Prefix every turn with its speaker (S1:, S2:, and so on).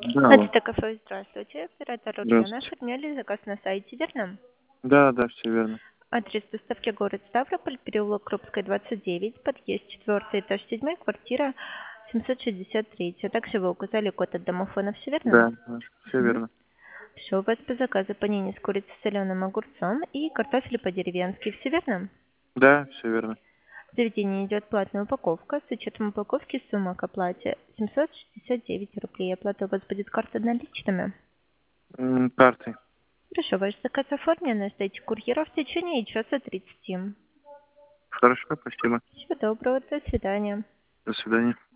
S1: Да, алло.
S2: Это кафе, здравствуйте. Оператор Рутена.
S1: Здравствуйте.
S2: Оформляли заказ на сайте, верно?
S1: Да, да, все верно.
S2: Адрес доставки город Ставрополь, переулок Крупская, 29, подъезд 4, этаж 7, квартира 763. Также вы указали код от домофона, все верно?
S1: Да, все верно.
S2: Все, у вас по заказу панини с курицей, соленым огурцом и картофель по-деревенски, все верно?
S1: Да, все верно.
S2: В заведении идет платная упаковка. С учетом упаковки сумма к оплате 769 рублей. Оплата у вас будет карта наличными.
S1: Картой.
S2: Хорошо, ваш заказ оформлен на сайте курьера в течение часа 30.
S1: Хорошо, спасибо.
S2: Всего доброго, до свидания.
S1: До свидания.